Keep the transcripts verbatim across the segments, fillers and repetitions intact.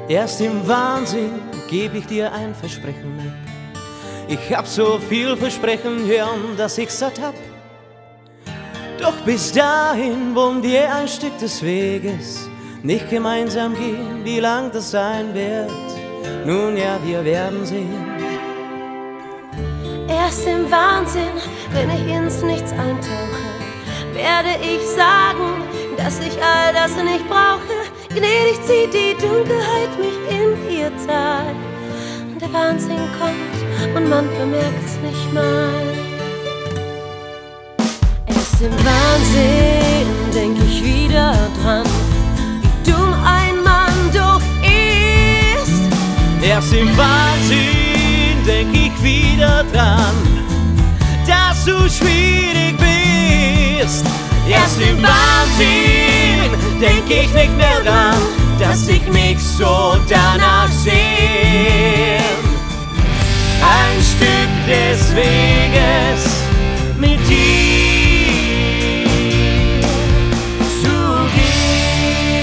Erst im Wahnsinn geb ich dir ein Versprechen mit. Ich hab so viel Versprechen hören, dass ich satt hab. Doch bis dahin wollen wir ein Stück des Weges nicht gemeinsam gehen, wie lang das sein wird. Nun ja, wir werden sehen. Erst im Wahnsinn, wenn ich ins Nichts eintauche, werde ich sagen, dass ich all das nicht brauche. Gnädig zieht die Dunkelheit mich in ihr Tal. Der Wahnsinn kommt und man bemerkt es nicht mal. Erst im Wahnsinn denk ich wieder dran, wie dumm ein Mann doch ist. Erst im Wahnsinn denk ich wieder dran, dass du schwierig bist. Erst im Wahnsinn denk ich nicht mehr dran, dass ich mich so danach seh. Ein Stück des Weges mit dir zu gehen.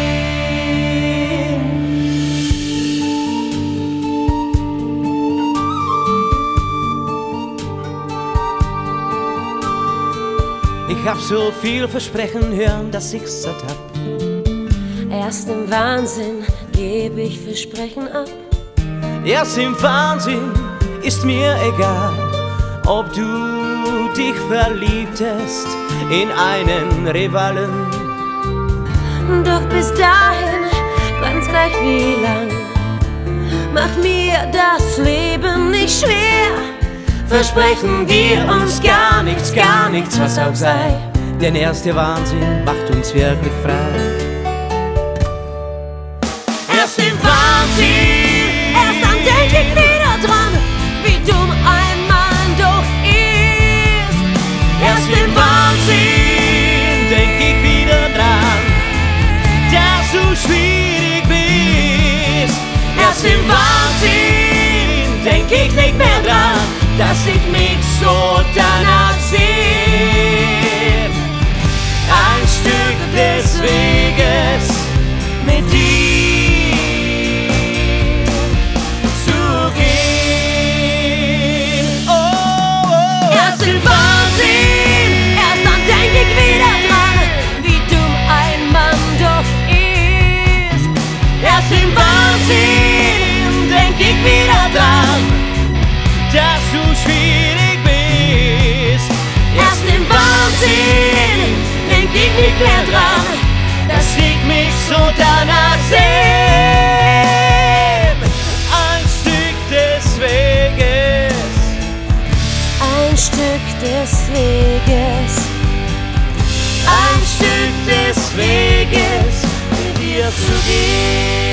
Ich hab so viel Versprechen hören, dass ich satt hab. Erst im Wahnsinn geb ich Versprechen ab. Erst im Wahnsinn ist mir egal, ob du dich verliebtest in einen Rivalen. Doch bis dahin, ganz gleich wie lang, mach mir das Leben nicht schwer. Versprechen wir uns gar nichts, gar nichts, was auch sei, denn erst der Wahnsinn macht uns wirklich frei. Erst im Wahnsinn, erst dann denk ich wieder dran, wie dumm ein Mann doch ist. Erst im Wahnsinn denk ich wieder dran, dass du schwierig bist. Erst im Wahnsinn denk ich nicht mehr dran, dass ich mich so danach seh. Ein Stück des Weges mit dir zu gehen. Oh, oh. Erst im Wahnsinn, erst dann denk ich wieder dran, wie dumm ein Mann doch ist. Erst im Wahnsinn denk ich wieder dran, dass du schwierig bist. Erst im Wahnsinn denk ich nicht mehr dran, dass ich mich so danach seh. Ein Stück des Weges, ein Stück des Weges, ein Stück des Weges mit dir zu gehen.